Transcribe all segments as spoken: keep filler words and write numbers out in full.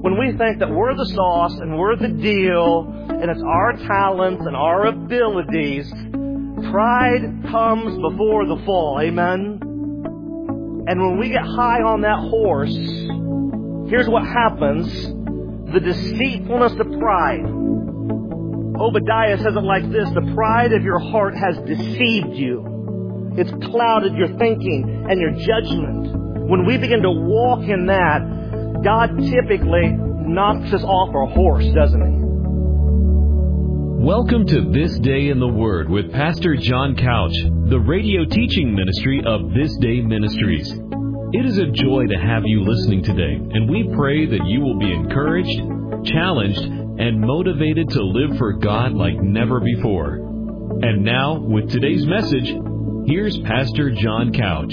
when we think that we're the sauce and we're the deal and it's our talents and our abilities, pride comes before the fall. Amen? And when we get high on that horse, here's what happens. The deceitfulness of pride. Obadiah says it like this: the pride of your heart has deceived you. It's clouded your thinking and your judgment. When we begin to walk in that, God typically knocks us off our horse, doesn't He? Welcome to This Day in the Word with Pastor John Couch, the radio teaching ministry of This Day Ministries. It is a joy to have you listening today, and we pray that you will be encouraged, challenged, and motivated to live for God like never before. And now, with today's message, here's Pastor John Couch.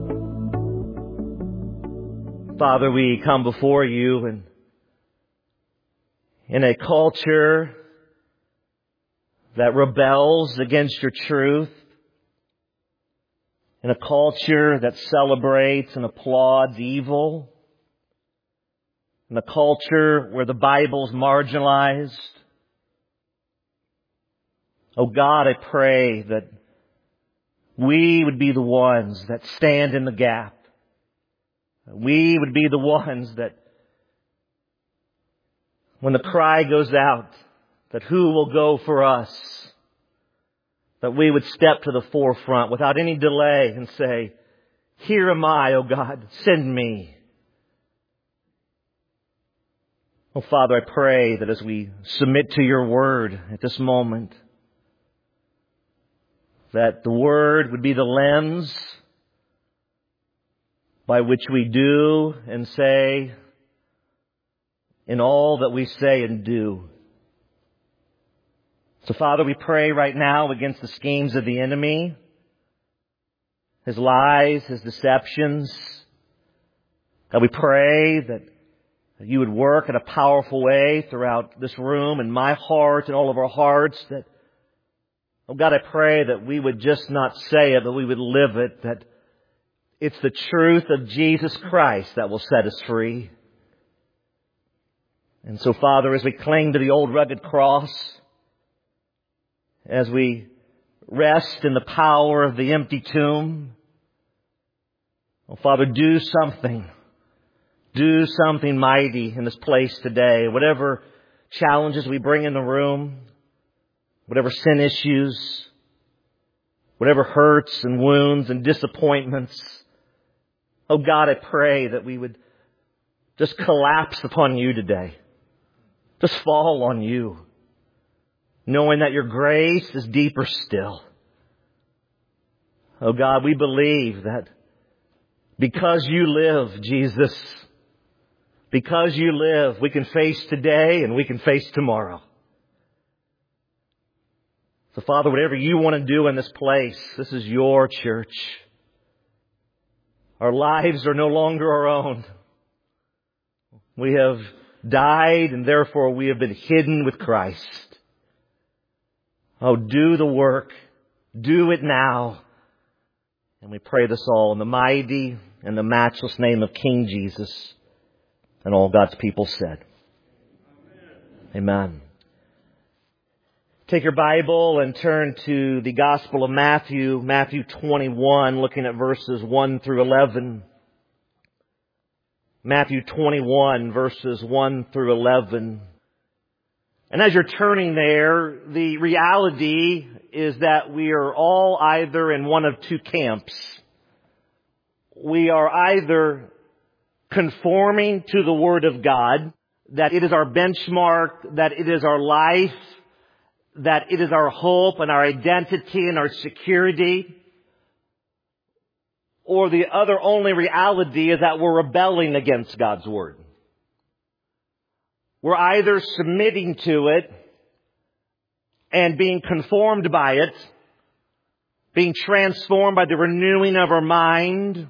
Father, we come before you and in a culture that rebels against your truth, in a culture that celebrates and applauds evil, in a culture where the Bible's marginalized. Oh God, I pray that we would be the ones that stand in the gap. We would be the ones that, when the cry goes out, that who will go for us, that we would step to the forefront without any delay and say, here am I, oh God, send me. Oh Father, I pray that as we submit to your word at this moment, that the word would be the lens by which we do and say in all that we say and do. So Father, we pray right now against the schemes of the enemy, his lies, his deceptions. God, we pray that you would work in a powerful way throughout this room and my heart and all of our hearts. That, oh God, I pray that we would just not say it, but we would live it, that it's the truth of Jesus Christ that will set us free. And so, Father, as we cling to the old rugged cross, as we rest in the power of the empty tomb, oh Father, do something. Do something mighty in this place today. Whatever challenges we bring in the room, whatever sin issues, whatever hurts and wounds and disappointments, oh God, I pray that we would just collapse upon you today. Just fall on you, knowing that your grace is deeper still. Oh God, we believe that because you live, Jesus, because you live, we can face today and we can face tomorrow. So Father, whatever you want to do in this place, this is your church. Our lives are no longer our own. We have died and therefore we have been hidden with Christ. Oh, do the work. Do it now. And we pray this all in the mighty and the matchless name of King Jesus. And all God's people said, Amen. Amen. Take your Bible and turn to the Gospel of Matthew, Matthew twenty-one, looking at verses one through eleven. Matthew twenty-one, verses one through eleven. And as you're turning there, the reality is that we are all either in one of two camps. We are either conforming to the Word of God, that it is our benchmark, that it is our life, that it is our hope and our identity and our security. Or the other only reality is that we're rebelling against God's Word. We're either submitting to it and being conformed by it, being transformed by the renewing of our mind,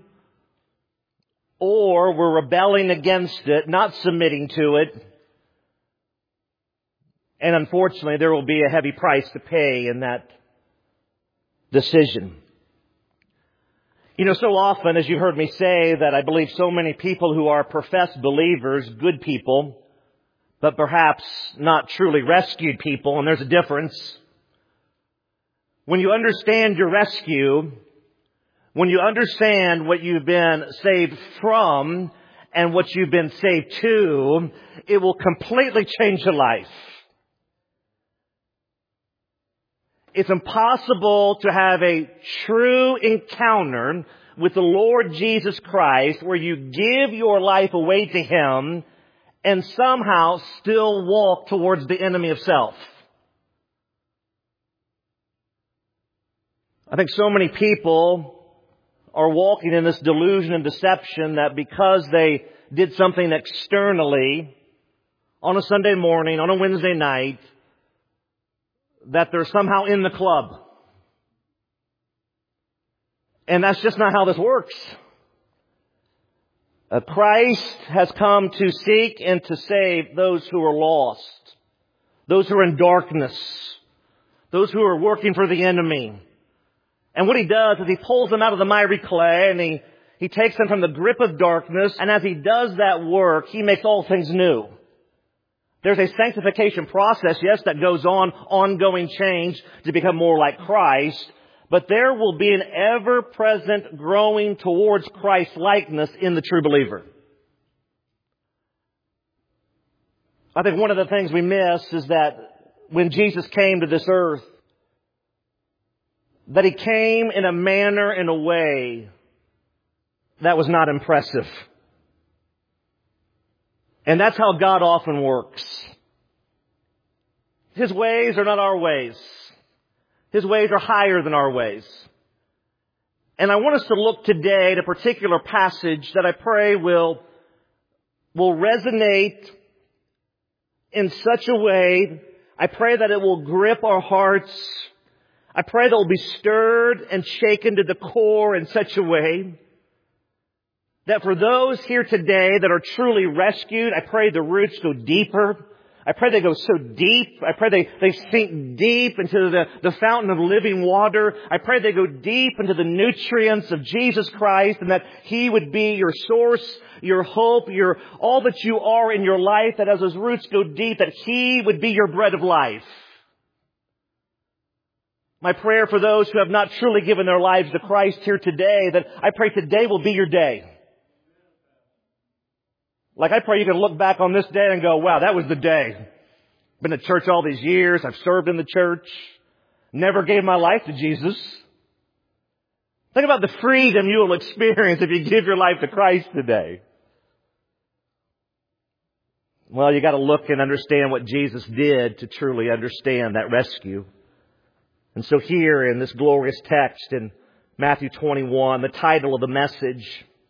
or we're rebelling against it, not submitting to it. And unfortunately, there will be a heavy price to pay in that decision. You know, so often, as you heard me say, that I believe so many people who are professed believers, good people, but perhaps not truly rescued people, and there's a difference. When you understand your rescue, when you understand what you've been saved from and what you've been saved to, it will completely change your life. It's impossible to have a true encounter with the Lord Jesus Christ where you give your life away to Him and somehow still walk towards the enemy of self. I think so many people are walking in this delusion and deception that because they did something externally on a Sunday morning, on a Wednesday night, that they're somehow in the club. And that's just not how this works. Uh, Christ has come to seek and to save those who are lost, those who are in darkness, those who are working for the enemy. And what He does is He pulls them out of the miry clay and He, he takes them from the grip of darkness. And as He does that work, He makes all things new. There's a sanctification process, yes, that goes on, ongoing change to become more like Christ. But there will be an ever-present growing towards Christ-likeness in the true believer. I think one of the things we miss is that when Jesus came to this earth, that He came in a manner, in a way that was not impressive. And that's how God often works. His ways are not our ways. His ways are higher than our ways. And I want us to look today at a particular passage that I pray will, will resonate in such a way. I pray that it will grip our hearts. I pray that we'll be stirred and shaken to the core in such a way that for those here today that are truly rescued, I pray the roots go deeper. I pray they go so deep. I pray they, they sink deep into the, the fountain of living water. I pray they go deep into the nutrients of Jesus Christ and that He would be your source, your hope, your all that you are in your life, that as those roots go deep, that He would be your bread of life. My prayer for those who have not truly given their lives to Christ here today, that I pray today will be your day. Like I pray you can look back on this day and go, wow, that was the day. Been to church all these years. I've served in the church. Never gave my life to Jesus. Think about the freedom you will experience if you give your life to Christ today. Well, you got to look and understand what Jesus did to truly understand that rescue. And so here in this glorious text in Matthew twenty-one, the title of the message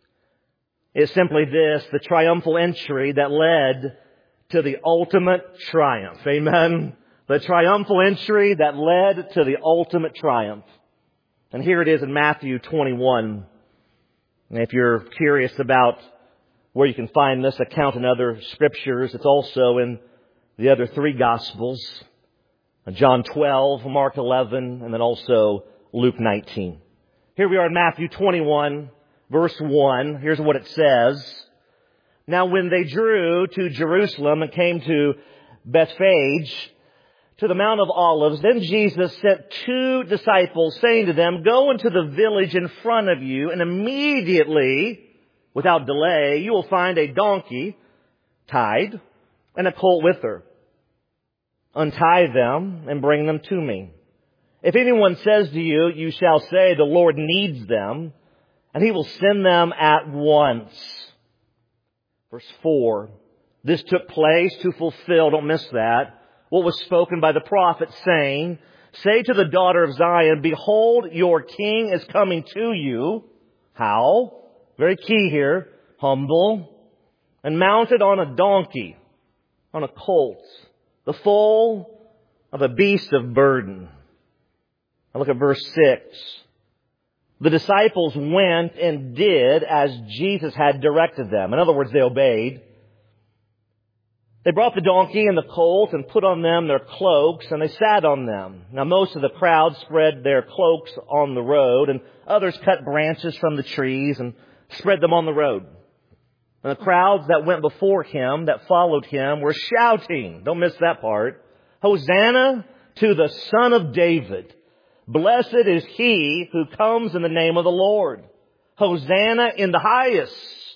is simply this: the triumphal entry that led to the ultimate triumph. Amen? The triumphal entry that led to the ultimate triumph. And here it is in Matthew twenty-one. And if you're curious about where you can find this account in other scriptures, it's also in the other three Gospels. John twelve, Mark eleven, and then also Luke nineteen. Here we are in Matthew twenty-one, verse one. Here's what it says. Now when they drew to Jerusalem and came to Bethphage, to the Mount of Olives, then Jesus sent two disciples, saying to them, go into the village in front of you, and immediately, without delay, you will find a donkey tied and a colt with her. Untie them and bring them to me. If anyone says to you, you shall say, the Lord needs them, and He will send them at once. Verse four. This took place to fulfill, don't miss that, what was spoken by the prophet, saying, say to the daughter of Zion, behold, your king is coming to you. How? Very key here. Humble and mounted on a donkey, on a colt, the foal of a beast of burden. Now look at verse six. The disciples went and did as Jesus had directed them. In other words, they obeyed. They brought the donkey and the colt and put on them their cloaks, and they sat on them. Now most of the crowd spread their cloaks on the road, and others cut branches from the trees and spread them on the road. And the crowds that went before him, that followed him, were shouting. Don't miss that part. Hosanna to the Son of David. Blessed is he who comes in the name of the Lord. Hosanna in the highest.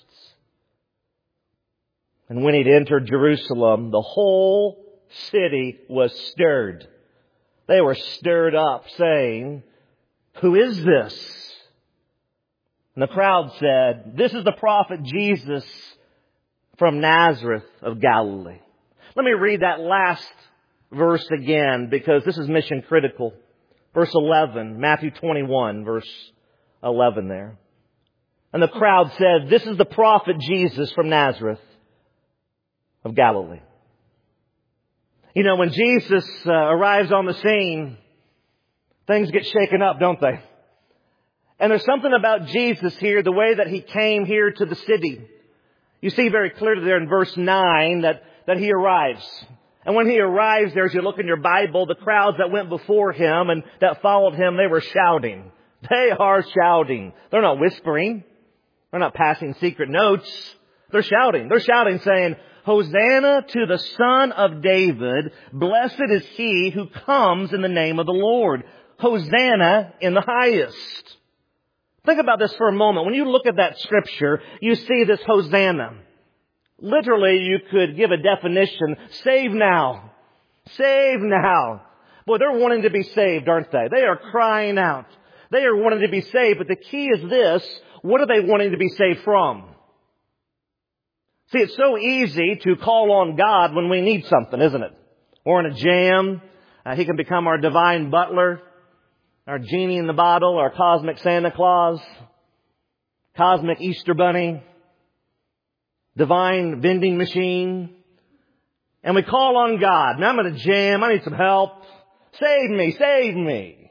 And when he'd entered Jerusalem, the whole city was stirred. They were stirred up, saying, "Who is this?" And the crowd said, "This is the prophet Jesus from Nazareth of Galilee." Let me read that last verse again, because this is mission critical. Verse eleven, Matthew twenty-one, verse eleven there. And the crowd said, "This is the prophet Jesus from Nazareth of Galilee." You know, when Jesus uh, arrives on the scene, things get shaken up, don't they? And there's something about Jesus here, the way that he came here to the city. You see very clearly there in verse nine that, that he arrives. And when he arrives there, as you look in your Bible, the crowds that went before him and that followed him, they were shouting. They are shouting. They're not whispering. They're not passing secret notes. They're shouting. They're shouting saying, "Hosanna to the Son of David. Blessed is he who comes in the name of the Lord. Hosanna in the highest." Think about this for a moment. When you look at that scripture, you see this Hosanna. Literally, you could give a definition. Save now. Save now. Boy, they're wanting to be saved, aren't they? They are crying out. They are wanting to be saved. But the key is this. What are they wanting to be saved from? See, it's so easy to call on God when we need something, isn't it? We're in a jam. Uh, he can become our divine butler, our genie in the bottle, our cosmic Santa Claus, cosmic Easter bunny, divine vending machine. And we call on God. Now I'm in a jam. I need some help. Save me, save me.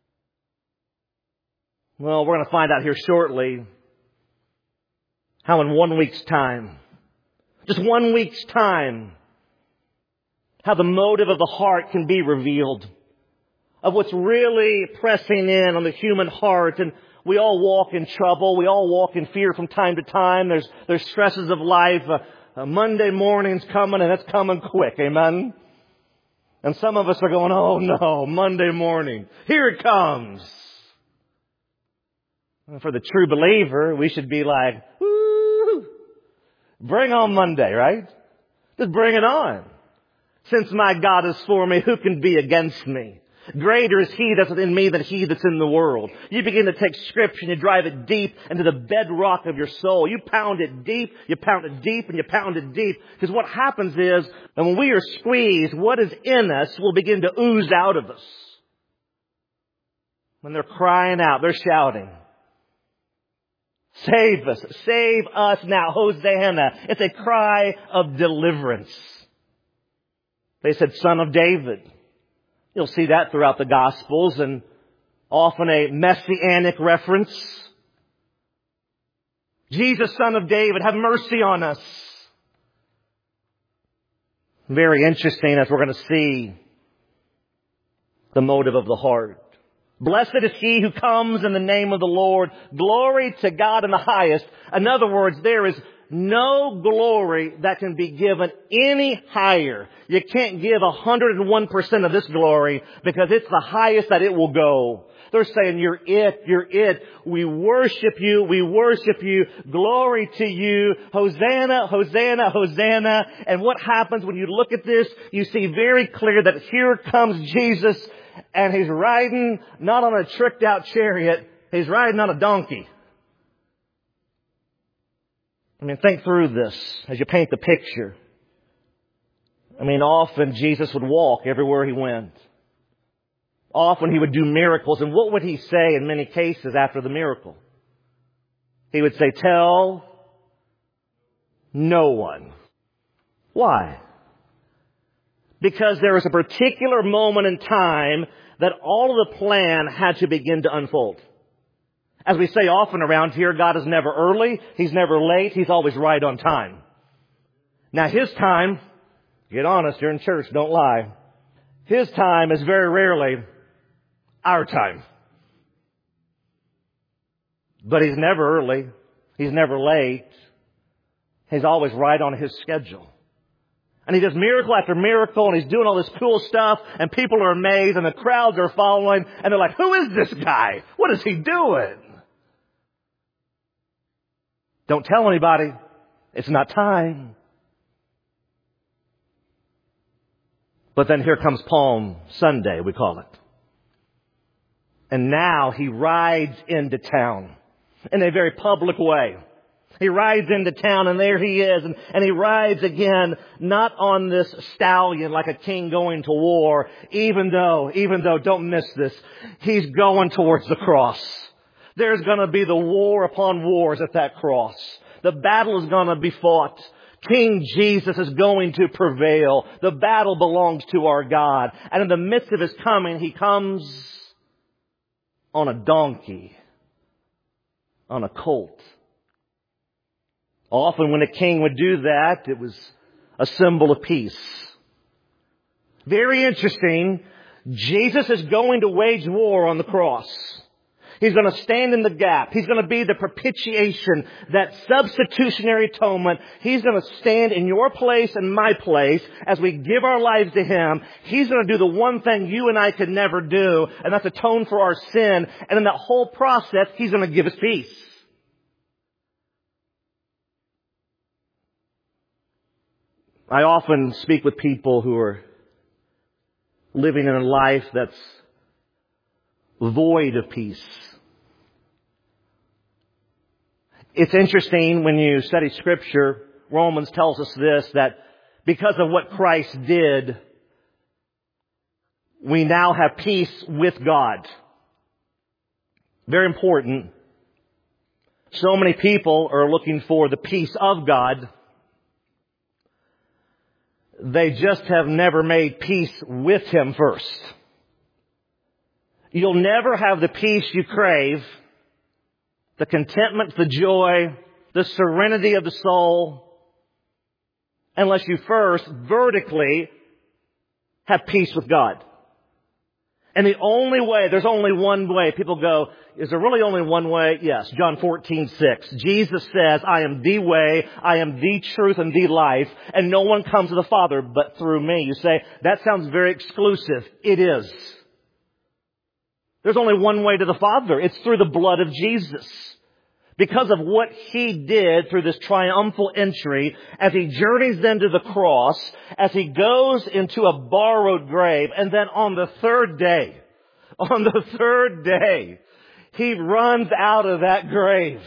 Well, we're going to find out here shortly how in one week's time, just one week's time, how the motive of the heart can be revealed, of what's really pressing in on the human heart. And we all walk in trouble. We all walk in fear from time to time. There's, there's stresses of life. Uh, uh, Monday morning's coming, and it's coming quick. Amen? And some of us are going, "Oh no, Monday morning. Here it comes." And for the true believer, we should be like, "Woo! Bring on Monday," right? Just bring it on. "Since my God is for me, who can be against me? Greater is he that's in me than he that's in the world." You begin to take Scripture and you drive it deep into the bedrock of your soul. You pound it deep, you pound it deep, and you pound it deep. Because what happens is, and when we are squeezed, what is in us will begin to ooze out of us. When they're crying out, they're shouting, "Save us, save us now, Hosanna." It's a cry of deliverance. They said, "Son of David." You'll see that throughout the Gospels, and often a messianic reference. Jesus, Son of David, have mercy on us. Very interesting, as we're going to see the motive of the heart. Blessed is he who comes in the name of the Lord. Glory to God in the highest. In other words, there is no glory that can be given any higher. You can't give one hundred one percent of this glory because it's the highest that it will go. They're saying, "You're it, you're it. We worship you, we worship you. Glory to you. Hosanna, Hosanna, Hosanna." And what happens when you look at this, you see very clear that here comes Jesus, and he's riding not on a tricked out chariot, he's riding on a donkey. I mean, think through this as you paint the picture. I mean, often Jesus would walk everywhere he went. Often he would do miracles. And what would he say in many cases after the miracle? He would say, "Tell no one." Why? Because there was a particular moment in time that all of the plan had to begin to unfold. As we say often around here, God is never early, He's never late, He's always right on time. Now His time, get honest, you're in church, don't lie. His time is very rarely our time. But He's never early, He's never late, He's always right on His schedule. And He does miracle after miracle, and He's doing all this cool stuff, and people are amazed, and the crowds are following, and they're like, who is this guy? What is He doing? Don't tell anybody. It's not time. But then here comes Palm Sunday, we call it. And now He rides into town in a very public way. He rides into town, and there He is. And, and He rides again, not on this stallion like a king going to war, even though, even though, don't miss this, He's going towards the cross. There's going to be the war upon wars at that cross. The battle is going to be fought. King Jesus is going to prevail. The battle belongs to our God. And in the midst of His coming, He comes on a donkey, on a colt. Often when a king would do that, it was a symbol of peace. Very interesting. Jesus is going to wage war on the cross. He's going to stand in the gap. He's going to be the propitiation, that substitutionary atonement. He's going to stand in your place and my place as we give our lives to Him. He's going to do the one thing you and I could never do, and that's atone for our sin. And in that whole process, He's going to give us peace. I often speak with people who are living in a life that's void of peace. It's interesting when you study Scripture, Romans tells us this, that because of what Christ did, we now have peace with God. Very important. So many people are looking for the peace of God. They just have never made peace with Him first. You'll never have the peace you crave, the contentment, the joy, the serenity of the soul, unless you first vertically have peace with God. And the only way, there's only one way. People go, is there really only one way? Yes. John fourteen six. Jesus says, I am the way, I am the truth and the life, and no one comes to the Father but through me. You say, that sounds very exclusive. It is. There's only one way to the Father. It's through the blood of Jesus. Because of what He did through this triumphal entry, as He journeys then to the cross, as He goes into a borrowed grave, and then on the third day, on the third day, He runs out of that grave.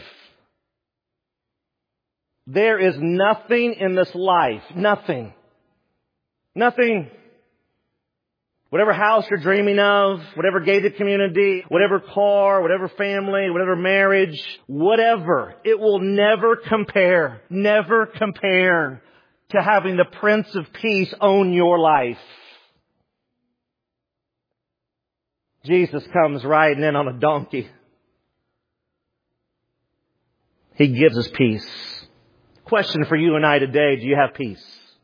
There is nothing in this life, nothing, nothing. Whatever house you're dreaming of, whatever gated community, whatever car, whatever family, whatever marriage, whatever, it will never compare, never compare to having the Prince of Peace own your life. Jesus comes riding in on a donkey. He gives us peace. Question for you and I today, do you have peace?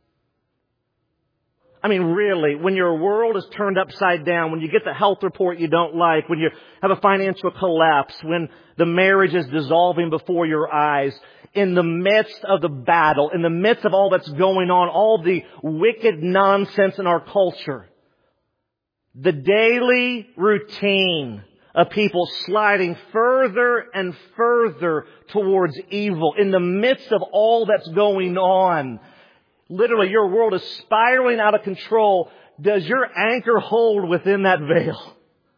I mean, really, when your world is turned upside down, when you get the health report you don't like, when you have a financial collapse, when the marriage is dissolving before your eyes, in the midst of the battle, in the midst of all that's going on, all the wicked nonsense in our culture, the daily routine of people sliding further and further towards evil, in the midst of all that's going on, literally, your world is spiraling out of control. Does your anchor hold within that veil?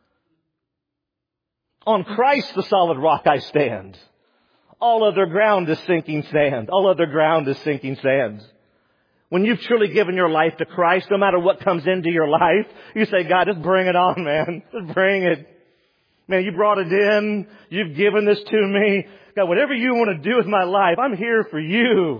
On Christ, the solid rock, I stand. All other ground is sinking sand. All other ground is sinking sand. When you've truly given your life to Christ, no matter what comes into your life, you say, God, just bring it on, man. Just bring it. Man, you brought it in. You've given this to me. God, whatever you want to do with my life, I'm here for you.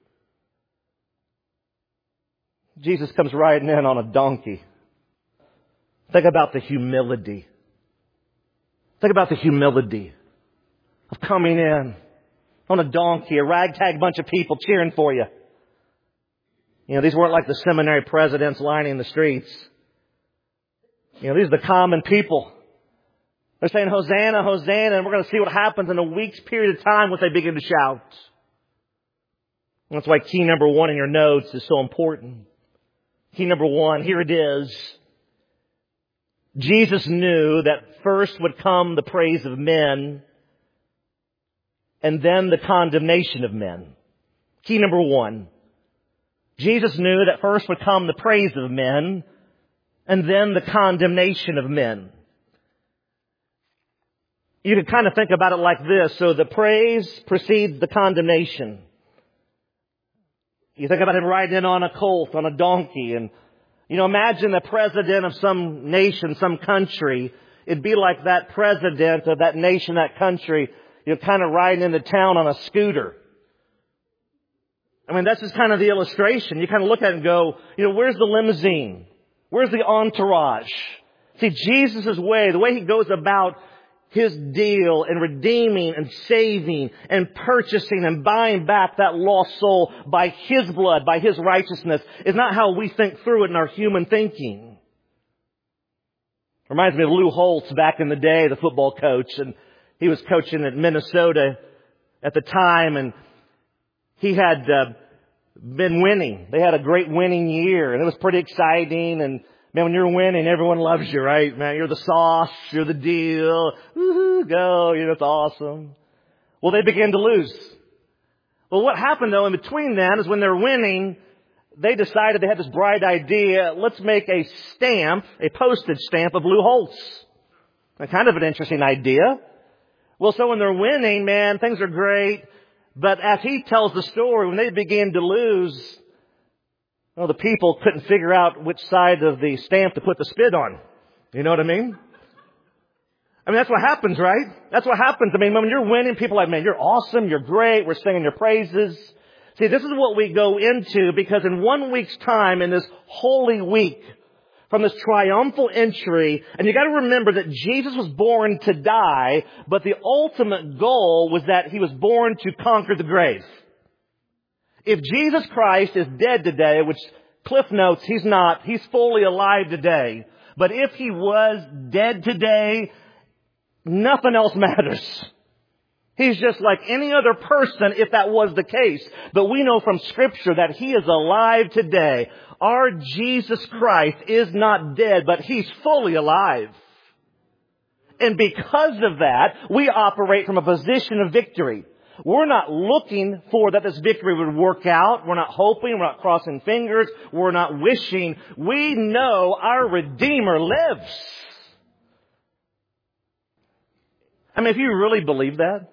Jesus comes riding in on a donkey. Think about the humility. Think about the humility of coming in on a donkey, a ragtag bunch of people cheering for you. You know, these weren't like the seminary presidents lining the streets. You know, these are the common people. They're saying, Hosanna, Hosanna, and we're going to see what happens in a week's period of time when they begin to shout. That's why key number one in your notes is so important. Key number one, here it is. Jesus knew that first would come the praise of men and then the condemnation of men. Key number one. Jesus knew that first would come the praise of men and then the condemnation of men. You can kind of think about it like this. So the praise precedes the condemnation. You think about him riding in on a colt, on a donkey, and, you know, imagine the president of some nation, some country. It'd be like that president of that nation, that country, you know, kind of riding into town on a scooter. I mean, that's just kind of the illustration. You kind of look at it and go, you know, where's the limousine? Where's the entourage? See, Jesus' way, the way he goes about his deal in redeeming and saving and purchasing and buying back that lost soul by his blood, by his righteousness, is not how we think through it in our human thinking. Reminds me of Lou Holtz back in the day, the football coach, and he was coaching at Minnesota at the time, and he had uh, been winning. They had a great winning year, and it was pretty exciting. And man, when you're winning, everyone loves you, right? Man, you're the sauce, you're the deal. Woohoo, go, you know, it's awesome. Well, they began to lose. Well, what happened though in between then is when they're winning, they decided they had this bright idea. Let's make a stamp, a postage stamp of Lou Holtz. A kind of an interesting idea. Well, so when they're winning, man, things are great. But as he tells the story, when they began to lose, well, the people couldn't figure out which side of the stamp to put the spit on. You know what I mean? I mean, that's what happens, right? That's what happens. I mean, when you're winning, people are like, man, you're awesome, you're great, we're singing your praises. See, this is what we go into, because in one week's time, in this holy week, from this triumphal entry, and you got to remember that Jesus was born to die, but the ultimate goal was that he was born to conquer the grave. If Jesus Christ is dead today, which Cliff notes he's not, he's fully alive today. But if he was dead today, nothing else matters. He's just like any other person if that was the case. But we know from Scripture that he is alive today. Our Jesus Christ is not dead, but he's fully alive. And because of that, we operate from a position of victory. We're not looking for that this victory would work out. We're not hoping. We're not crossing fingers. We're not wishing. We know our Redeemer lives. I mean, if you really believe that,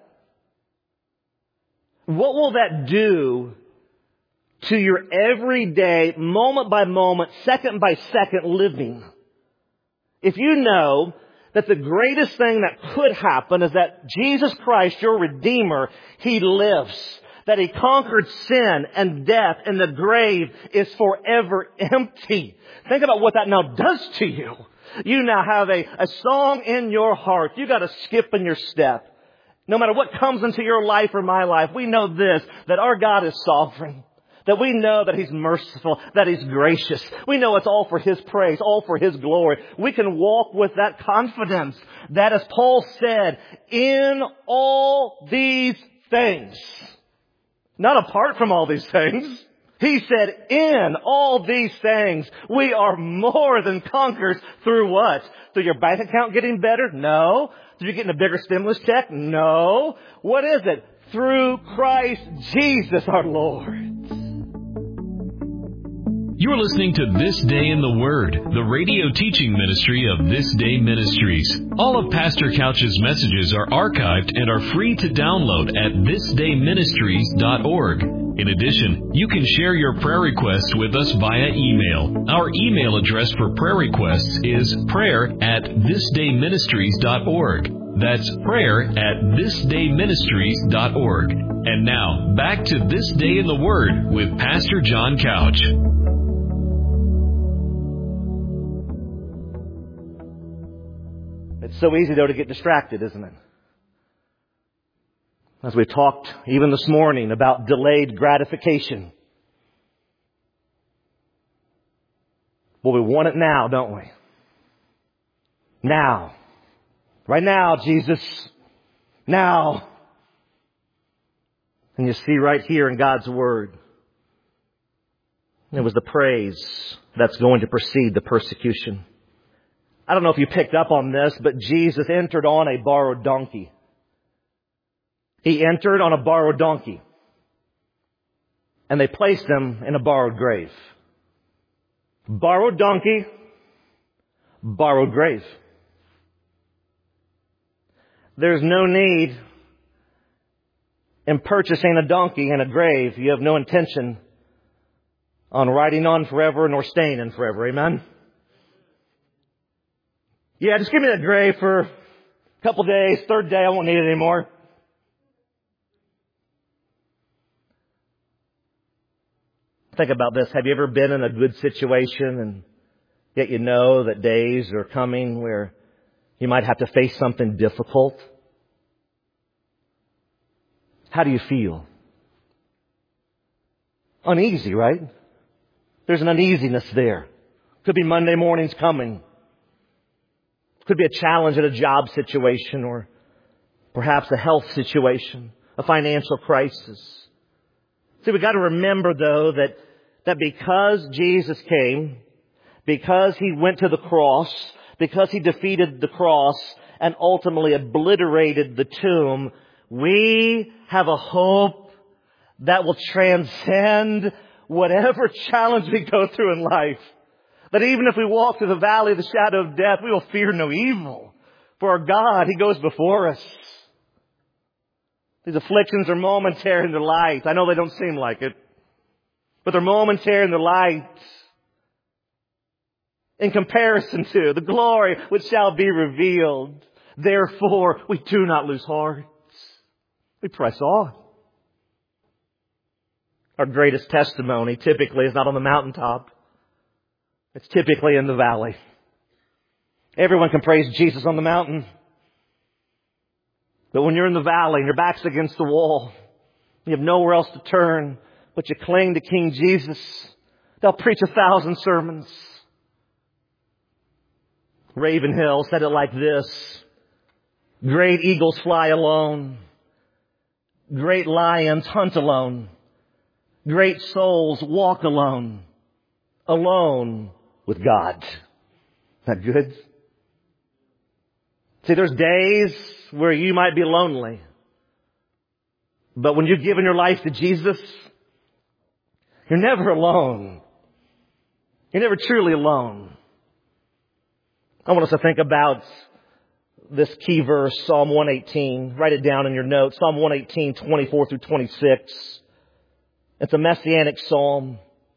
what will that do to your everyday, moment by moment, second by second living? If you know that the greatest thing that could happen is that Jesus Christ, your Redeemer, he lives. That he conquered sin and death, and the grave is forever empty. Think about what that now does to you. You now have a, a song in your heart. You got a skip in your step. No matter what comes into your life or my life, we know this, that our God is sovereign. That we know that he's merciful, that he's gracious. We know it's all for his praise, all for his glory. We can walk with that confidence that, as Paul said, in all these things, not apart from all these things. He said, in all these things, we are more than conquerors through what? Through your bank account getting better? No. Through you getting a bigger stimulus check? No. What is it? Through Christ Jesus our Lord. You're listening to This Day in the Word, the radio teaching ministry of This Day Ministries. All of Pastor Couch's messages are archived and are free to download at this day ministries dot org. In addition, you can share your prayer requests with us via email. Our email address for prayer requests is prayer at this day ministries dot org. That's prayer at this day ministries dot org. And now, back to This Day in the Word with Pastor John Couch. It's so easy, though, to get distracted, isn't it? As we talked even this morning about delayed gratification. Well, we want it now, don't we? Now. Right now, Jesus. Now. And you see right here in God's Word It was the praise that's going to precede the persecution. I don't know if you picked up on this, but Jesus entered on a borrowed donkey. He entered on a borrowed donkey. And they placed him in a borrowed grave. Borrowed donkey, borrowed grave. There's no need in purchasing a donkey and a grave. You have no intention on riding on forever nor staying in forever. Amen? Yeah, just give me that grave for a couple days. Third day, I won't need it anymore. Think about this. Have you ever been in a good situation and yet you know that days are coming where you might have to face something difficult? How do you feel? Uneasy, right? There's an uneasiness there. Could be Monday mornings coming. Could be a challenge at a job situation or perhaps a health situation, a financial crisis. See, we've got to remember, though, that, that because Jesus came, because He went to the cross, because He defeated the cross and ultimately obliterated the tomb, we have a hope that will transcend whatever challenge we go through in life. That even if we walk through the valley of the shadow of death, we will fear no evil. For our God, He goes before us. These afflictions are momentary in their light. I know they don't seem like it, but they're momentary in their light in comparison to the glory which shall be revealed. Therefore, we do not lose heart. We press on. Our greatest testimony typically is not on the mountaintop. It's typically in the valley. Everyone can praise Jesus on the mountain. But when you're in the valley and your back's against the wall, you have nowhere else to turn, but you cling to King Jesus. They'll preach a thousand sermons. Ravenhill said it like this: great eagles fly alone. Great lions hunt alone. Great souls walk alone. Alone with God. Isn't that good? See, there's days where you might be lonely. But when you've given your life to Jesus, you're never alone. You're never truly alone. I want us to think about this key verse, Psalm one eighteen. Write it down in your notes. Psalm one eighteen, twenty-four through twenty-six. It's a messianic psalm.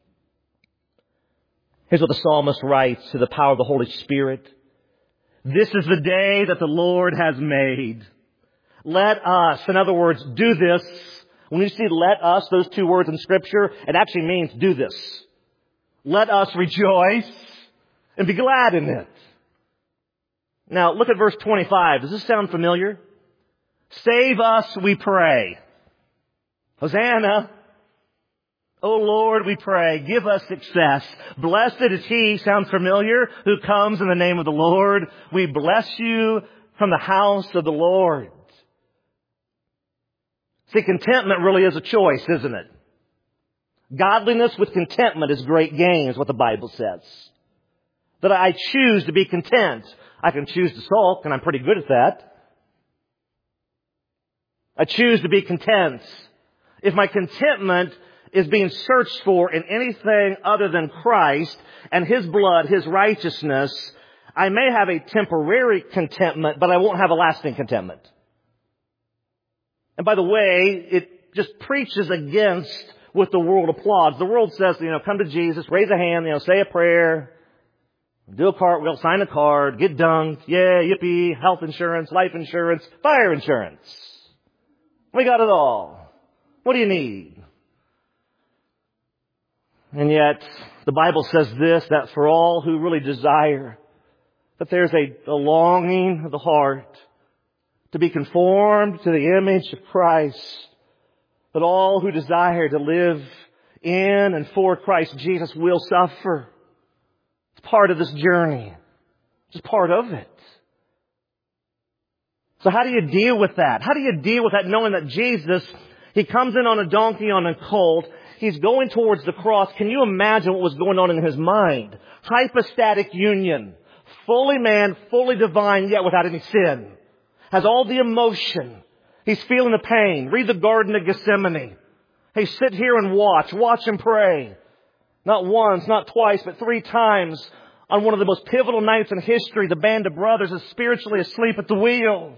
Here's what the psalmist writes through the power of the Holy Spirit. This is the day that the Lord has made. Let us, in other words, do this. When you see let us, those two words in Scripture, it actually means do this. Let us rejoice and be glad in it. Now, look at verse twenty-five. Does this sound familiar? Save us, we pray. Hosanna. O Lord, we pray, give us success. Blessed is He, sounds familiar, who comes in the name of the Lord. We bless you from the house of the Lord. See, contentment really is a choice, isn't it? Godliness with contentment is great gain, is what the Bible says. That I choose to be content. I can choose to sulk, and I'm pretty good at that. I choose to be content. If my contentment is being searched for in anything other than Christ and His blood, His righteousness, I may have a temporary contentment, but I won't have a lasting contentment. And by the way, it just preaches against what the world applauds. The world says, you know, come to Jesus, raise a hand, you know, say a prayer, do a cartwheel, sign a card, get dunked, yeah, yippee, health insurance, life insurance, fire insurance. We got it all. What do you need? And yet, the Bible says this, that for all who really desire, that there's a, a longing of the heart to be conformed to the image of Christ, that all who desire to live in and for Christ Jesus will suffer. It's part of this journey. It's part of it. So how do you deal with that? How do you deal with that knowing that Jesus, He comes in on a donkey, on a colt. he's going towards the cross. Can you imagine what was going on in his mind? Hypostatic union. Fully man, fully divine, yet without any sin. Has all the emotion. He's feeling the pain. Read the Garden of Gethsemane. Hey, sit here and watch. Watch and pray. Not once, not twice, but three times on one of the most pivotal nights in history, the band of brothers is spiritually asleep at the wheel.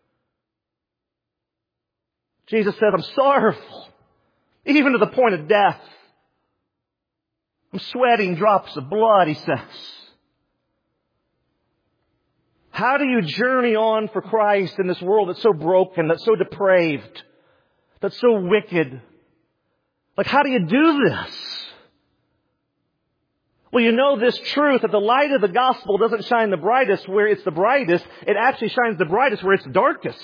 Jesus said, I'm sorrowful, even to the point of death. I'm sweating drops of blood, he says. How do you journey on for Christ in this world that's so broken, that's so depraved, that's so wicked? Like, how do you do this? Well, you know this truth that the light of the gospel doesn't shine the brightest where it's the brightest. It actually shines the brightest where it's the darkest.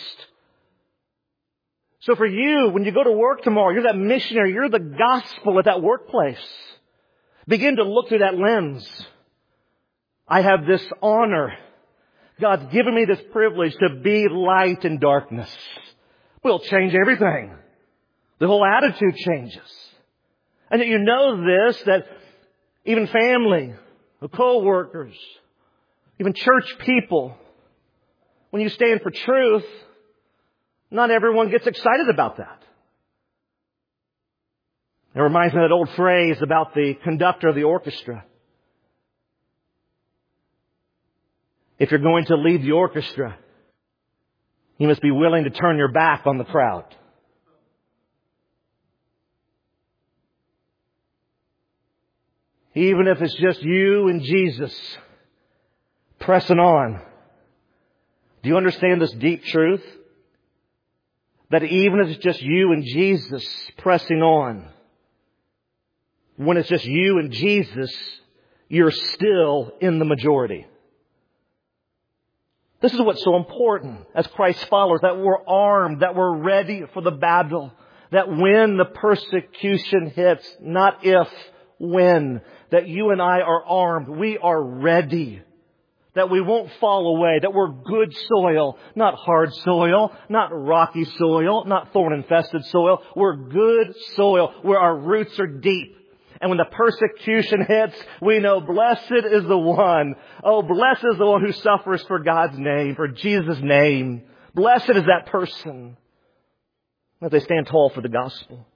So for you, when you go to work tomorrow, you're that missionary, you're the gospel at that workplace. Begin to look through that lens. I have this honor. God's given me this privilege to be light in darkness. We'll change everything. The whole attitude changes. And that you know this, that even family, the co-workers, even church people, when you stand for truth, not everyone gets excited about that. It reminds me of that old phrase about the conductor of the orchestra. If you're going to lead the orchestra, you must be willing to turn your back on the crowd. Even if it's just you and Jesus pressing on. Do you understand this deep truth? That even if it's just you and Jesus pressing on, when it's just you and Jesus, you're still in the majority. This is what's so important as Christ's followers, that we're armed, that we're ready for the battle, that when the persecution hits, not if, when, that you and I are armed, we are ready. That we won't fall away, that we're good soil, not hard soil, not rocky soil, not thorn-infested soil. We're good soil where our roots are deep. And when the persecution hits, we know blessed is the one. Oh, blessed is the one who suffers for God's name, for Jesus' name. Blessed is that person. That they stand tall for the gospel.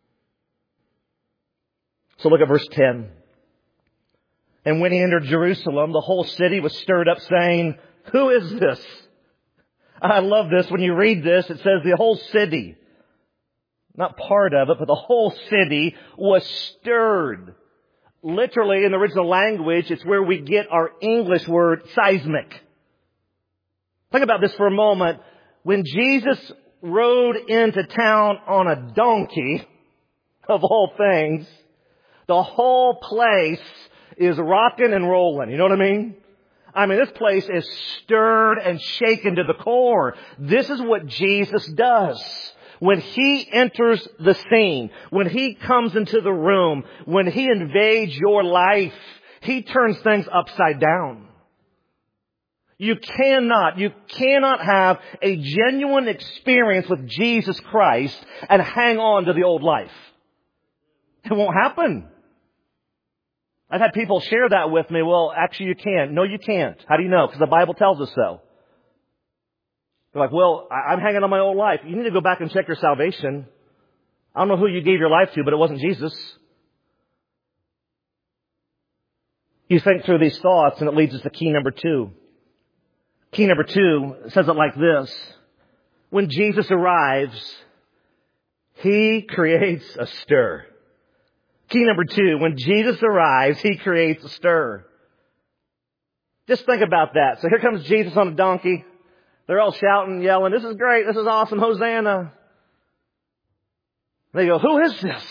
So look at verse ten. And when he entered Jerusalem, the whole city was stirred up, saying, who is this? I love this. When you read this, it says the whole city. Not part of it, but the whole city was stirred. Literally, in the original language, it's where we get our English word seismic. Think about this for a moment. When Jesus rode into town on a donkey, of all things, the whole place is rocking and rolling. You know what I mean? I mean, this place is stirred and shaken to the core. This is what Jesus does. When He enters the scene, when He comes into the room, when He invades your life, He turns things upside down. You cannot, you cannot have a genuine experience with Jesus Christ and hang on to the old life. It won't happen. I've had people share that with me. Well, actually you can't. No, you can't. How do you know? Because the Bible tells us so. They're like, well, I'm hanging on my old life. You need to go back and check your salvation. I don't know who you gave your life to, but it wasn't Jesus. You think through these thoughts and it leads us to key number two. Key number two says it like this. When Jesus arrives, He creates a stir. Key number two, when Jesus arrives, He creates a stir. Just think about that. So here comes Jesus on a donkey. They're all shouting, yelling, this is great, this is awesome, Hosanna. They go, who is this?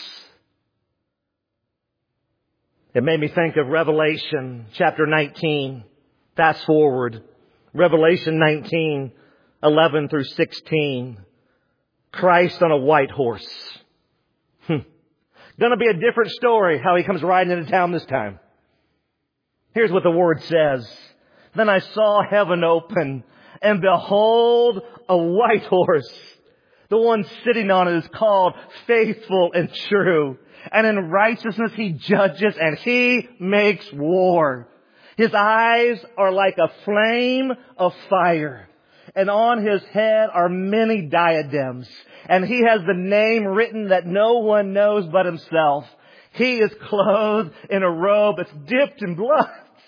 It made me think of Revelation chapter nineteen. Fast forward. Revelation nineteen, eleven through sixteen. Christ on a white horse. Hmm. Gonna be a different story how He comes riding into town this time. Here's what the Word says. Then I saw heaven open, and behold, a white horse. The one sitting on it is called Faithful and True. And in righteousness He judges and He makes war. His eyes are like a flame of fire. And on His head are many diadems. And He has the name written that no one knows but Himself. He is clothed in a robe that's dipped in blood.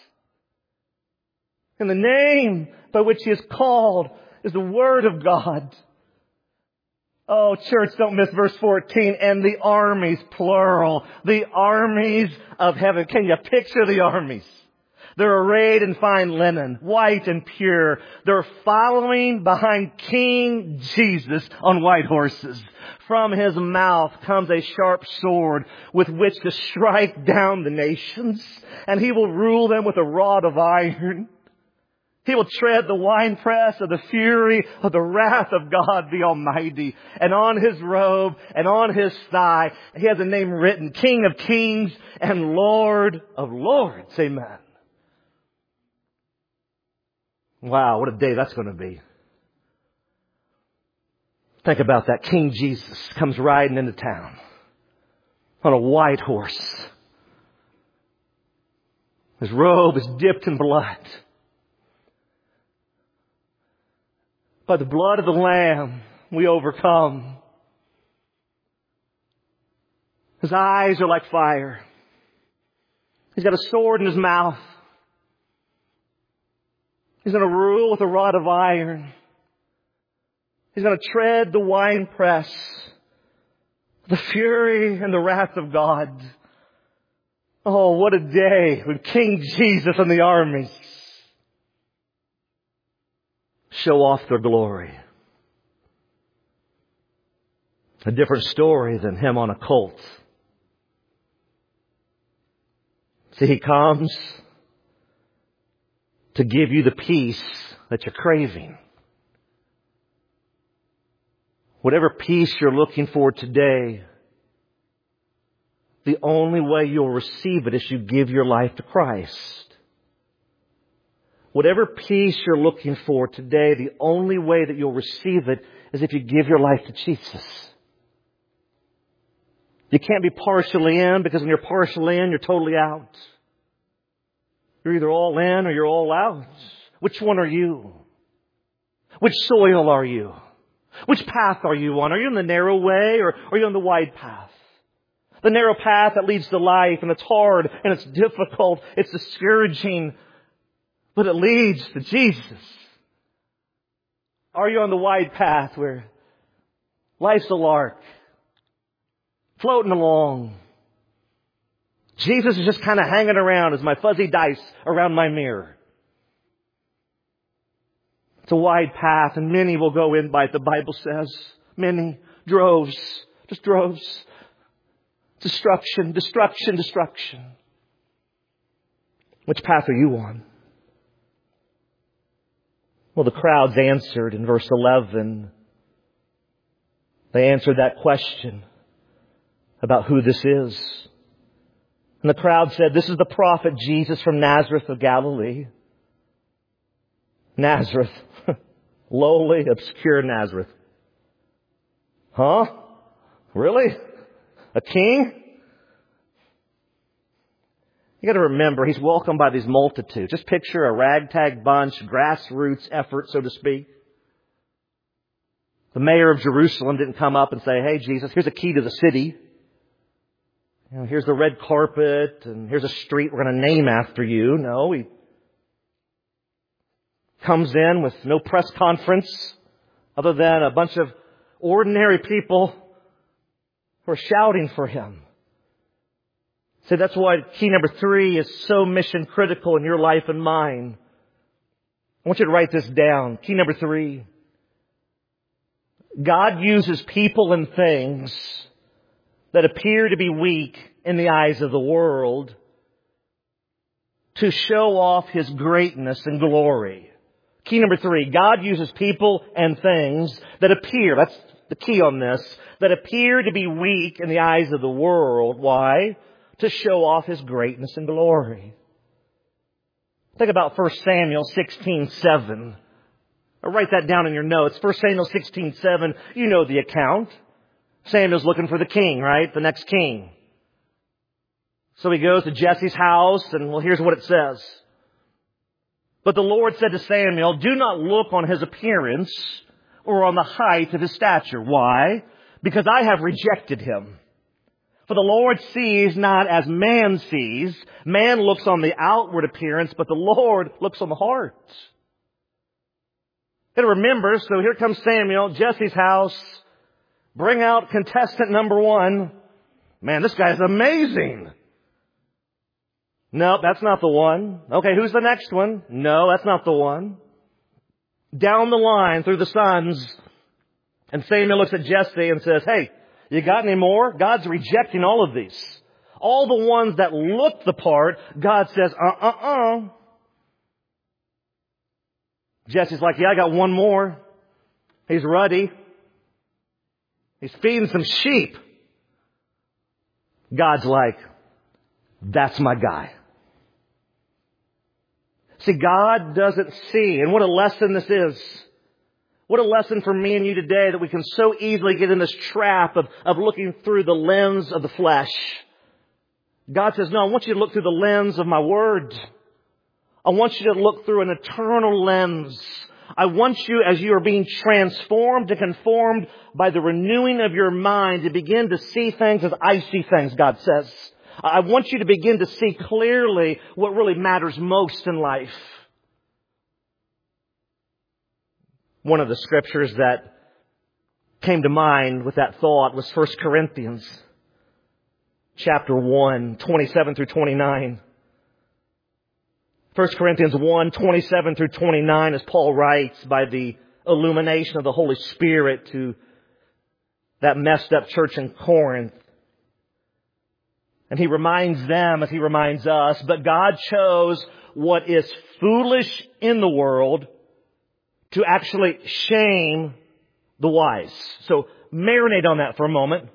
And the name by which He is called is the Word of God. Oh, church, don't miss verse fourteen. And the armies, plural. The armies of heaven. Can you picture the armies? They're arrayed in fine linen, white and pure. They're following behind King Jesus on white horses. From His mouth comes a sharp sword with which to strike down the nations. And He will rule them with a rod of iron. He will tread the winepress of the fury of the wrath of God the Almighty. And on His robe and on His thigh, He has a name written, King of Kings and Lord of Lords. Amen. Wow, what a day that's going to be. Think about that. King Jesus comes riding into town on a white horse. His robe is dipped in blood. By the blood of the Lamb, we overcome. His eyes are like fire. He's got a sword in His mouth. He's going to rule with a rod of iron. He's going to tread the winepress, the fury and the wrath of God. Oh, what a day when King Jesus and the armies show off their glory. A different story than Him on a colt. See, He comes to give you the peace that you're craving. Whatever peace you're looking for today, the only way you'll receive it is you give your life to Christ. Whatever peace you're looking for today, the only way that you'll receive it is if you give your life to Jesus. You can't be partially in, because when you're partially in, you're totally out. You're either all in or you're all out. Which one are you? Which soil are you? Which path are you on? Are you in the narrow way or are you on the wide path? The narrow path that leads to life, and it's hard and it's difficult. It's discouraging. But it leads to Jesus. Are you on the wide path where life's a lark, floating along? Jesus is just kind of hanging around as my fuzzy dice around my mirror. It's a wide path, and many will go in by it, the Bible says. Many. Droves. Just droves. Destruction, destruction, destruction. Which path are you on? Well, the crowds answered in verse eleven. They answered that question about who this is. And the crowd said, "This is the prophet Jesus from Nazareth of Galilee." Nazareth. Lowly, obscure Nazareth. Huh? Really? A king? You got to remember, He's welcomed by these multitudes. Just picture a ragtag bunch, grassroots effort, so to speak. The mayor of Jerusalem didn't come up and say, "Hey, Jesus, here's a key to the city. You know, here's the red carpet, and here's a street we're going to name after you." No, He comes in with no press conference other than a bunch of ordinary people who are shouting for Him. So that's why key number three is so mission critical in your life and mine. I want you to write this down. Key number three. God uses people and things that appear to be weak in the eyes of the world to show off His greatness and glory. Key number three. God uses people and things that appear, that's the key on this, that appear to be weak in the eyes of the world. Why? To show off His greatness and glory. Think about First Samuel sixteen seven. Or write that down in your notes. First Samuel sixteen seven, you know the account. Samuel's looking for the king, right? The next king. So he goes to Jesse's house, and well, here's what it says. But the Lord said to Samuel, do not look on his appearance or on the height of his stature. Why? Because I have rejected him. For the Lord sees not as man sees. Man looks on the outward appearance, but the Lord looks on the heart. And remember, so here comes Samuel, Jesse's house. Bring out contestant number one. Man, this guy's amazing. No, that's not the one. Okay, who's the next one? No, that's not the one. Down the line through the sons. And Samuel looks at Jesse and says, hey, you got any more? God's rejecting all of these. All the ones that look the part, God says, uh-uh-uh. Jesse's like, yeah, I got one more. He's ruddy. He's feeding some sheep. God's like, that's my guy. See, God doesn't see. And what a lesson this is. What a lesson for me and you today that we can so easily get in this trap of, of looking through the lens of the flesh. God says, no, I want you to look through the lens of my word. I want you to look through an eternal lens. I want you, as you are being transformed and conformed by the renewing of your mind, to begin to see things as I see things, God says. I want you to begin to see clearly what really matters most in life. One of the scriptures that came to mind with that thought was First Corinthians chapter one, twenty-seven through twenty-nine. First Corinthians one, twenty-seven through twenty-nine, as Paul writes by the illumination of the Holy Spirit to that messed up church in Corinth. And he reminds them, as he reminds us, but God chose what is foolish in the world to actually shame the wise. So marinate on that for a moment.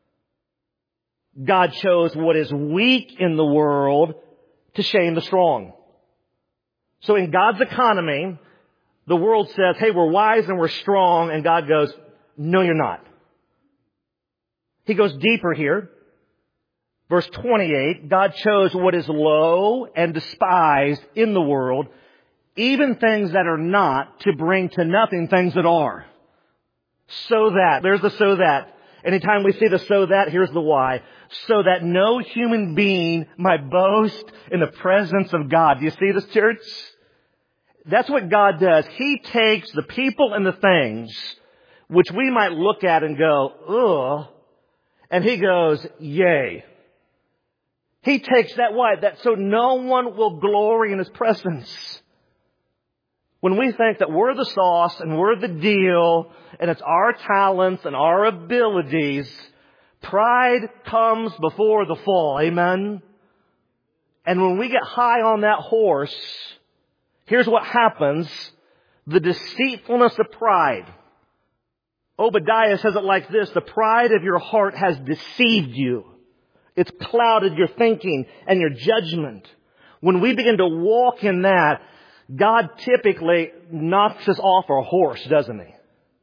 God chose what is weak in the world to shame the strong. So in God's economy, the world says, hey, we're wise and we're strong. And God goes, no, you're not. He goes deeper here. Verse twenty-eight, God chose what is low and despised in the world, even things that are not, to bring to nothing things that are. So that, there's the so that. Anytime we see the so that, here's the why. So that no human being might boast in the presence of God. Do you see this, church? That's what God does. He takes the people and the things which we might look at and go, ugh, and He goes, yay. He takes that why? That so no one will glory in His presence. When we think that we're the sauce and we're the deal and it's our talents and our abilities, pride comes before the fall. Amen? And when we get high on that horse, here's what happens. The deceitfulness of pride. Obadiah says it like this. The pride of your heart has deceived you. It's clouded your thinking and your judgment. When we begin to walk in that, God typically knocks us off our horse, doesn't He?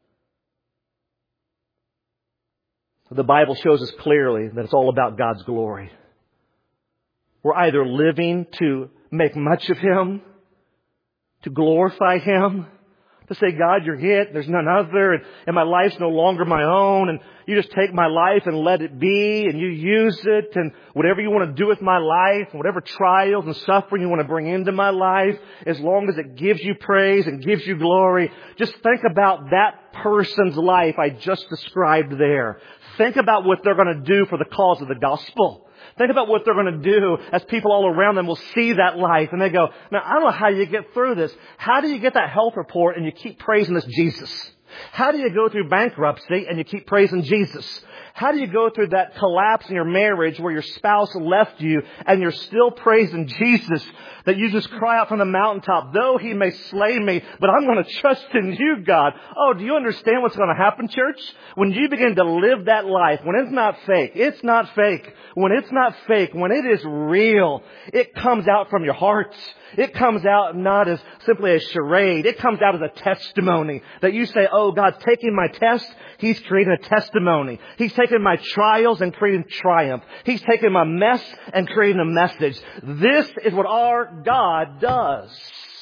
The Bible shows us clearly that it's all about God's glory. We're either living to make much of Him, to glorify Him, to say, God, you're it, there's none other, and, and my life's no longer my own, and you just take my life and let it be, and you use it, and whatever you want to do with my life, whatever trials and suffering you want to bring into my life, as long as it gives you praise and gives you glory, just think about that person's life I just described there. Think about what they're going to do for the cause of the gospel. Think about what they're going to do as people all around them will see that life and they go, man, I don't know how you get through this. How do you get that health report and you keep praising this Jesus? How do you go through bankruptcy and you keep praising Jesus? How do you go through that collapse in your marriage where your spouse left you and you're still praising Jesus, that you just cry out from the mountaintop, though he may slay me, but I'm going to trust in you, God. Oh, do you understand what's going to happen, church? When you begin to live that life, when it's not fake, it's not fake. When it's not fake, when it is real, it comes out from your heart. It comes out not as simply a charade. It comes out as a testimony that you say, oh, God's taking my test. He's creating a testimony. He's taking my trials and creating triumph. He's taking my mess and creating a message. This is what our God does.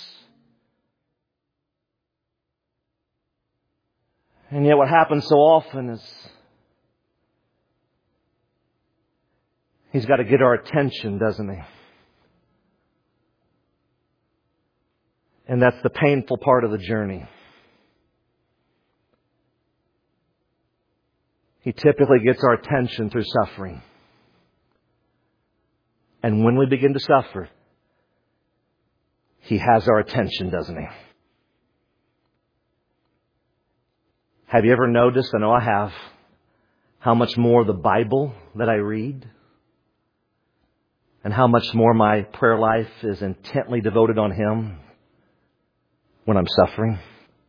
And yet what happens so often is He's got to get our attention, doesn't He? And that's the painful part of the journey. He typically gets our attention through suffering. And when we begin to suffer, He has our attention, doesn't He? Have you ever noticed, I know I have, how much more the Bible that I read and how much more my prayer life is intently devoted on Him when I'm suffering?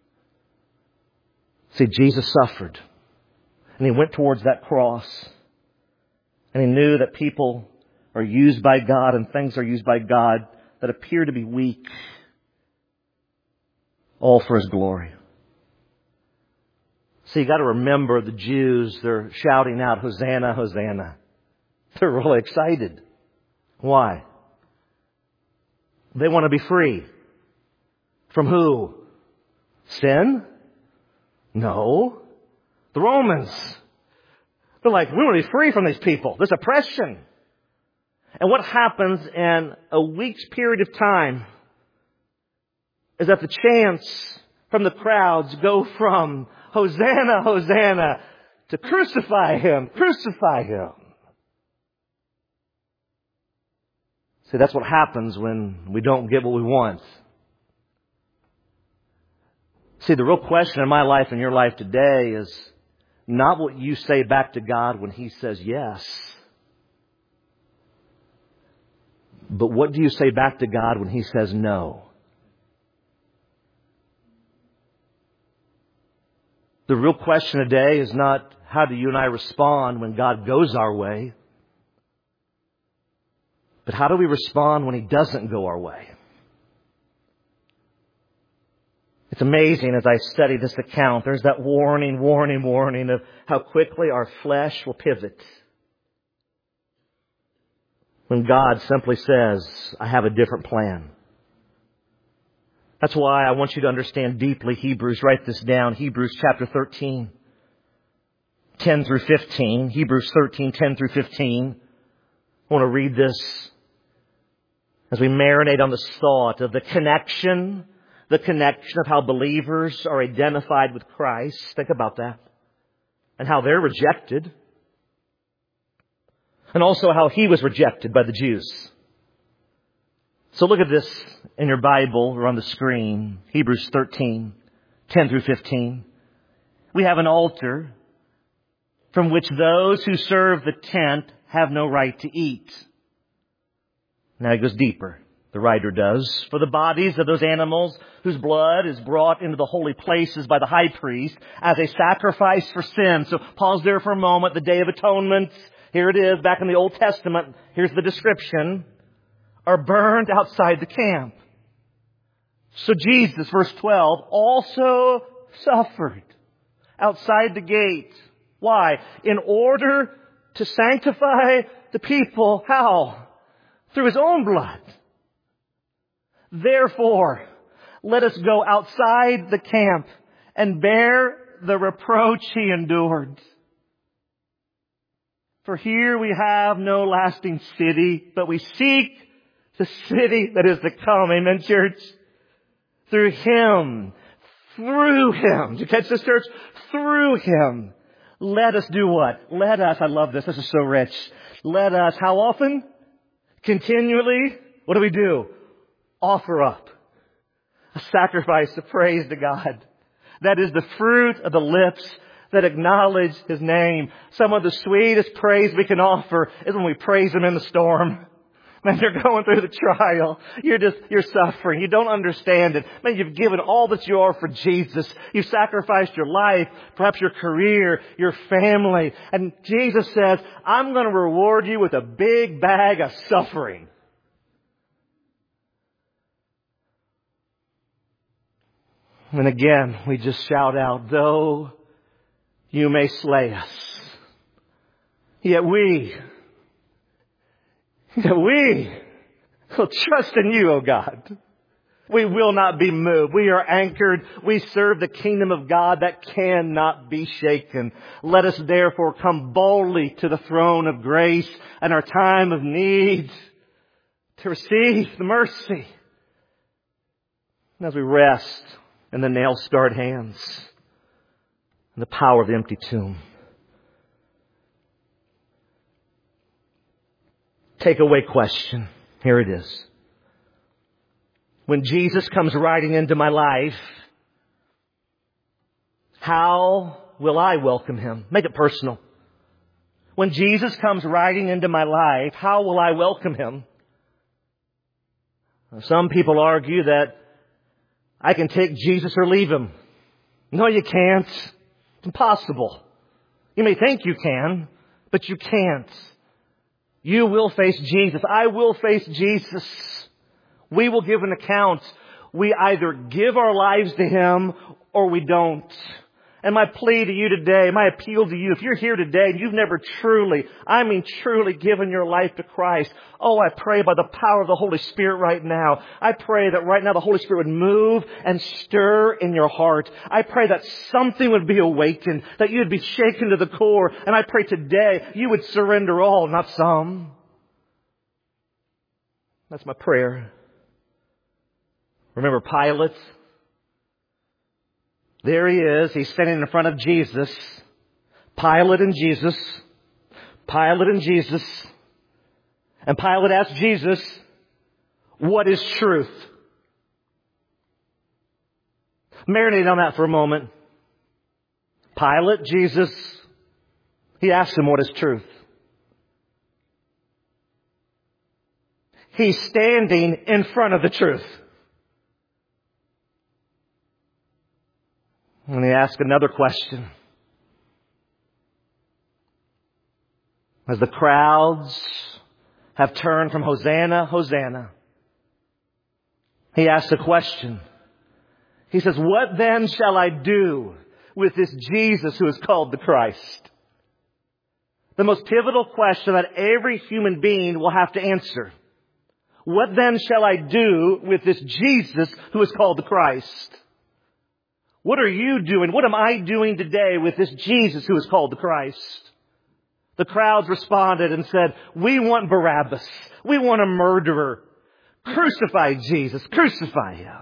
See, Jesus suffered. And He went towards that cross. And He knew that people are used by God and things are used by God that appear to be weak. All for His glory. See, you got to remember the Jews, they're shouting out, Hosanna, Hosanna. They're really excited. Why? They want to be free. From who? Sin? No. The Romans. They're like, we want to be free from these people. This oppression. And what happens in a week's period of time is that the chants from the crowds go from Hosanna, Hosanna to crucify Him, crucify Him. See, that's what happens when we don't get what we want. See, the real question in my life and your life today is not what you say back to God when He says yes. But what do you say back to God when He says no? The real question today is not how do you and I respond when God goes our way, but how do we respond when He doesn't go our way? It's amazing as I study this account, there's that warning, warning, warning of how quickly our flesh will pivot when God simply says, I have a different plan. That's why I want you to understand deeply Hebrews. Write this down. Hebrews chapter thirteen, ten through fifteen. Hebrews thirteen, ten through fifteen. I want to read this as we marinate on this thought of the connection, the connection of how believers are identified with Christ. Think about that. And how they're rejected. And also how He was rejected by the Jews. So look at this in your Bible or on the screen. Hebrews thirteen, ten through fifteen. We have an altar from which those who serve the tent have no right to eat. Now he goes deeper. The writer does. For the bodies of those animals whose blood is brought into the holy places by the high priest as a sacrifice for sin. So pause there for a moment. The Day of Atonement. Here it is back in the Old Testament. Here's the description. Are burned outside the camp. So Jesus, verse twelve, also suffered outside the gate. Why? In order to sanctify the people. How? Through His own blood. Therefore, let us go outside the camp and bear the reproach He endured. For here we have no lasting city, but we seek the city that is to come. Amen, church? Through Him. Through Him. Did you catch this, church? Through Him. Let us do what? Let us, I love this, this is so rich. Let us, how often? Continually. What do we do? Offer up a sacrifice of praise to God. That is the fruit of the lips that acknowledge His name. Some of the sweetest praise we can offer is when we praise Him in the storm. Man, you're going through the trial. You're just, you're suffering. You don't understand it. Man, you've given all that you are for Jesus. You've sacrificed your life, perhaps your career, your family. And Jesus says, I'm going to reward you with a big bag of suffering. And again, we just shout out, though you may slay us, yet we That we will trust in you, O God. We will not be moved. We are anchored. We serve the kingdom of God that cannot be shaken. Let us therefore come boldly to the throne of grace in our time of need to receive the mercy. And as we rest in the nail-scarred hands and the power of the empty tomb. Takeaway question. Here it is. When Jesus comes riding into my life, how will I welcome Him? Make it personal. When Jesus comes riding into my life, how will I welcome Him? Some people argue that I can take Jesus or leave Him. No, you can't. It's impossible. You may think you can, but you can't. You will face Jesus. I will face Jesus. We will give an account. We either give our lives to Him or we don't. And my plea to you today, my appeal to you, if you're here today and you've never truly, I mean truly given your life to Christ, oh, I pray by the power of the Holy Spirit right now. I pray that right now the Holy Spirit would move and stir in your heart. I pray that something would be awakened, that you would be shaken to the core. And I pray today you would surrender all, not some. That's my prayer. Remember Pilate? There he is. He's standing in front of Jesus. Pilate and Jesus. Pilate and Jesus. And Pilate asked Jesus, what is truth? Marinate on that for a moment. Pilate, Jesus, he asked him, what is truth? He's standing in front of the truth. And he asked another question. As the crowds have turned from Hosanna, Hosanna, he asked a question. He says, what then shall I do with this Jesus who is called the Christ? The most pivotal question that every human being will have to answer. What then shall I do with this Jesus who is called the Christ? What are you doing? What am I doing today with this Jesus who is called the Christ? The crowds responded and said, we want Barabbas. We want a murderer. Crucify Jesus. Crucify Him.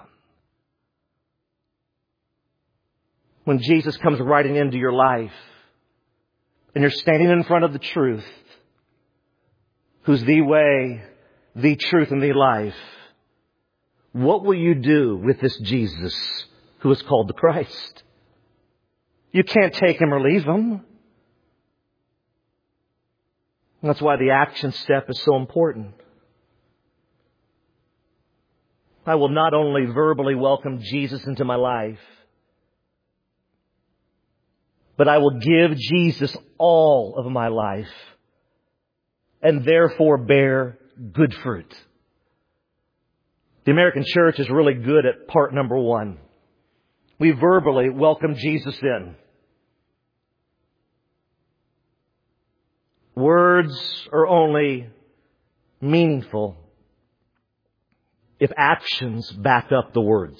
When Jesus comes riding into your life and you're standing in front of the truth, who's the way, the truth, and the life, what will you do with this Jesus who is called the Christ? You can't take Him or leave Him. And that's why the action step is so important. I will not only verbally welcome Jesus into my life, but I will give Jesus all of my life and therefore bear good fruit. The American church is really good at part number one. We verbally welcome Jesus in. Words are only meaningful if actions back up the words.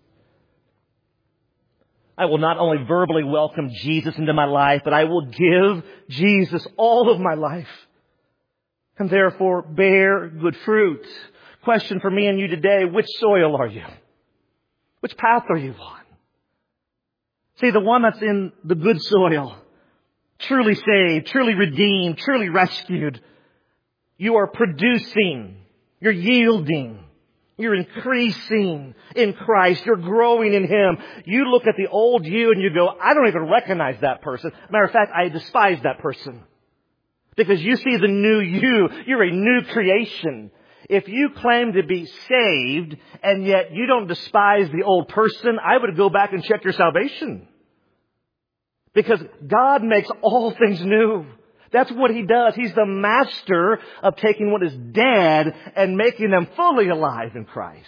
I will not only verbally welcome Jesus into my life, but I will give Jesus all of my life and therefore bear good fruit. Question for me and you today, which soil are you? Which path are you on? See, the one that's in the good soil, truly saved, truly redeemed, truly rescued, you are producing, you're yielding, You're increasing in Christ. You're growing in Him. You look at the old you and you go, I don't even recognize that person. Matter of fact, I despise that person. Because you see the new you. You're a new creation. If you claim to be saved and yet you don't despise the old person, I would go back and check your salvation. Because God makes all things new. That's what He does. He's the master of taking what is dead and making them fully alive in Christ.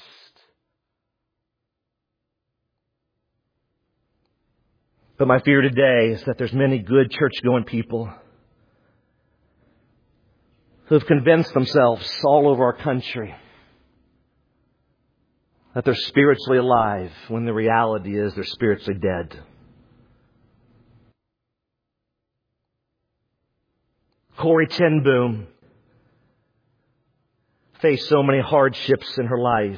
But my fear today is that there's many good church-going people who have convinced themselves all over our country that they're spiritually alive when the reality is they're spiritually dead. Corrie ten Boom faced so many hardships in her life.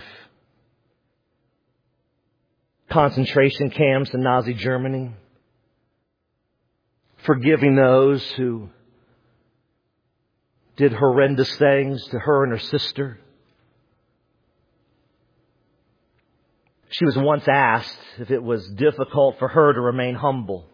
Concentration camps in Nazi Germany. Forgiving those who did horrendous things to her and her sister. She was once asked if it was difficult for her to remain humble.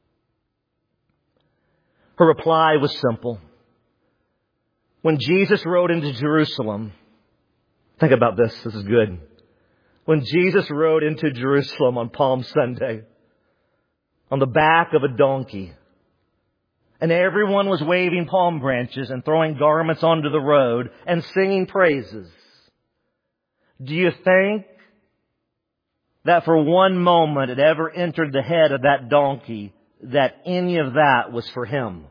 Her reply was simple. When Jesus rode into Jerusalem, think about this, this is good. When Jesus rode into Jerusalem on Palm Sunday, on the back of a donkey, and everyone was waving palm branches and throwing garments onto the road and singing praises, do you think that for one moment it ever entered the head of that donkey that any of that was for Him?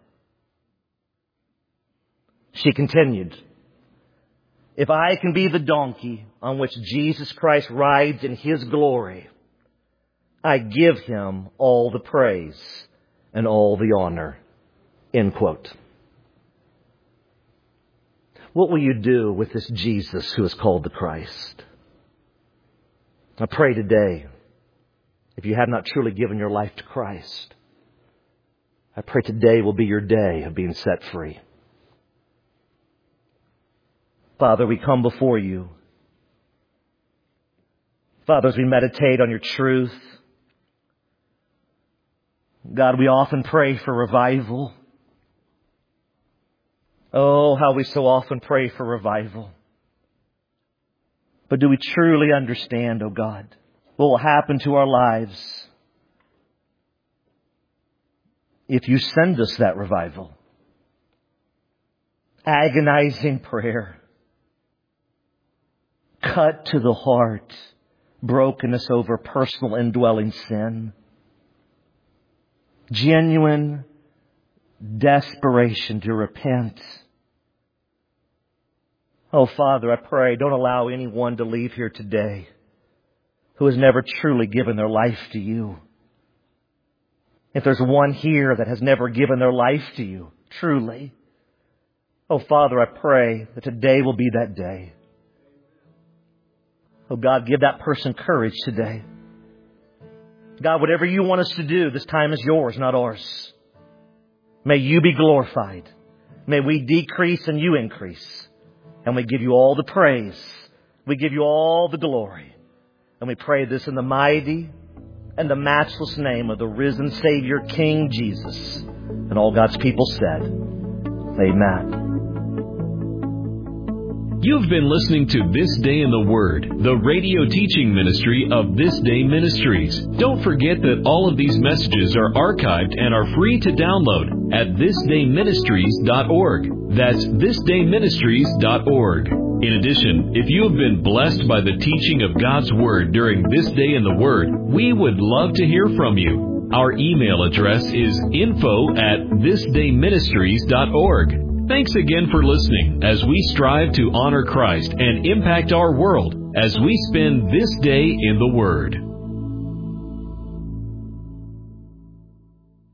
She continued, if I can be the donkey on which Jesus Christ rides in His glory, I give Him all the praise and all the honor. End quote. What will you do with this Jesus who is called the Christ? I pray today, if you have not truly given your life to Christ, I pray today will be your day of being set free. Father, we come before You. Father, as we meditate on Your truth, God, we often pray for revival. Oh, how we so often pray for revival. But do we truly understand, oh God, what will happen to our lives if You send us that revival? Agonizing prayer. Cut to the heart. Brokenness over personal indwelling sin. Genuine desperation to repent. Oh, Father, I pray, don't allow anyone to leave here today who has never truly given their life to You. If there's one here that has never given their life to You, truly, oh, Father, I pray that today will be that day. Oh, God, give that person courage today. God, whatever You want us to do, this time is Yours, not ours. May You be glorified. May we decrease and You increase. And we give You all the praise. We give You all the glory. And we pray this in the mighty and the matchless name of the risen Savior, King Jesus. And all God's people said, amen. You've been listening to This Day in the Word, the radio teaching ministry of This Day Ministries. Don't forget that all of these messages are archived and are free to download at this day ministries dot org. That's this day ministries dot org. In addition, if you have been blessed by the teaching of God's Word during This Day in the Word, we would love to hear from you. Our email address is info at this day ministries dot org. Thanks again for listening as we strive to honor Christ and impact our world as we spend this day in the Word.